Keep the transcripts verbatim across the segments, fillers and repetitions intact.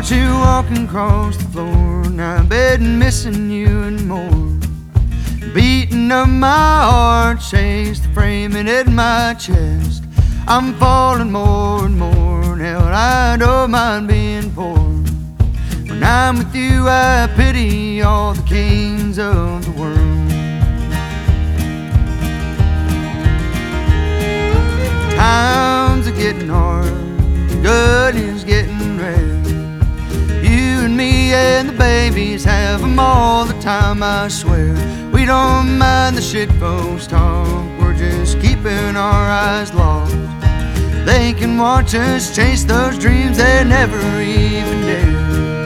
watch you walking across the floor, now betting missing you and more. Beating of my heart shakes the framing in my chest. I'm falling more and more now, I don't mind being poor. When I'm with you, I pity all the kings of the world. Times are getting hard, good is getting red. You and me and the babies have them all the time, I swear. We don't mind the shit folks talk, we're just keeping our eyes lost. They can watch us chase those dreams they never even dared.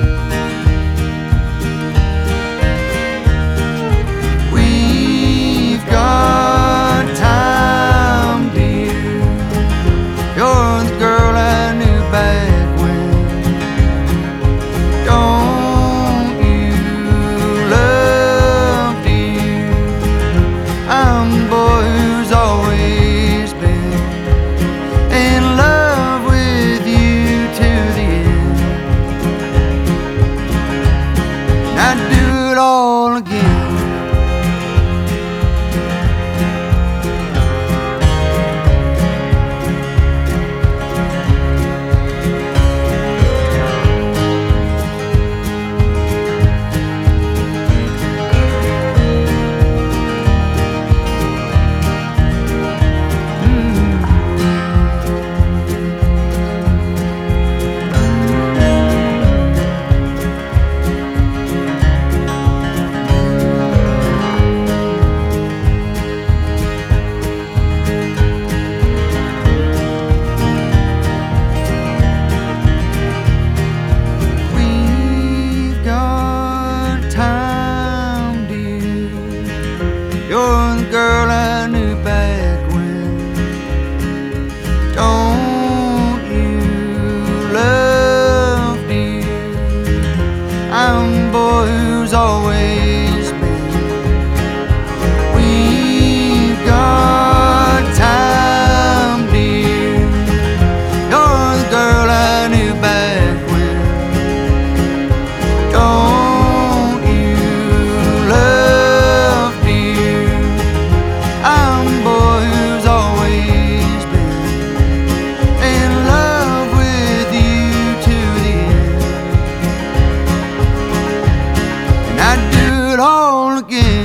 We've got time, dear. You're the girl I knew back when. Don't you love, dear? I'm the boy who's always been in love with you to the end. And I'd do it all again. You're the girl I knew back when. Don't you love, dear? I'm the boy who's always been. We've got time, dear. You're the girl I knew back when. Don't you love, dear? I'm the boy who's always been in love with you to the end. And I'd do it all again.